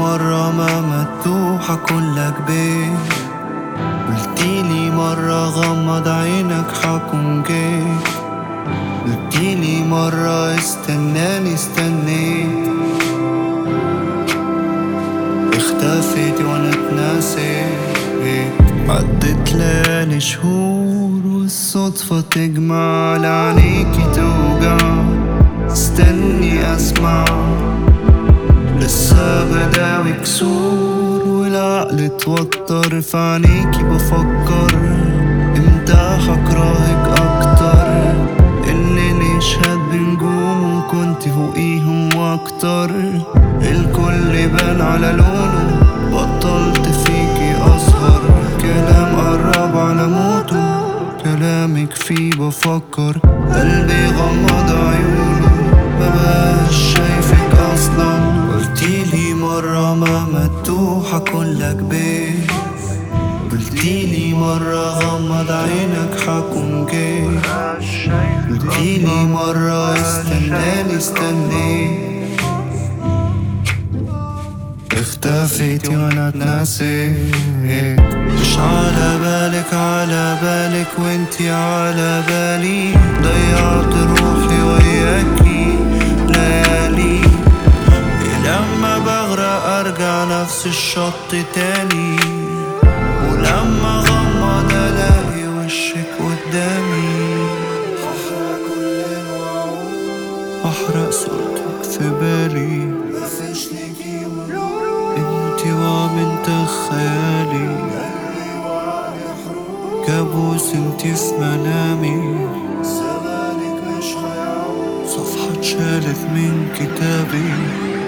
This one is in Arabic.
مرة مهما تروح هكونلك بيت. قلتيلي مرة غمض عينك حكون جيت. قلتيلي مرة استناني استنيت. اختفيتي وانا اتنسيت. عدت ليالي شهور والصدفة تجمع لعينيكي توجع. استني اسمع لسه بداوي كسور والعقل اتوتر. في عينيكي بفكر امتى هكرهك اكتر. انني اشهد بنجوم وكنت فوقيهم واكتر. الكل بان على لونه بطلت فيكي اظهر. كلام قرب على موته كلامك فيه بفكر. قلبي غمض عيونه مبقاش شايفك اصلا. قلتيلي مرة مهما تروح هكونلك بيت. قلتيلي مرة غمض عينك حكون جيت. قلتيلي مرة استناني استنيت. اختفيتي وانا اتنسيت. مش على بالك على بالك وانتي على بالي. ضيعت روحي وياكي ليالي. لما بغرق ارجع نفس الشط تاني. ولما غمض الاقي وشك قدامي. هحرق كل الوعود واحرق صورتك في بالي. مفيش ليكي انتي وعمنت خيالي. كابوس انتي في منامي. زمانك مش هيعود. صفحة اتشالت من كتابي.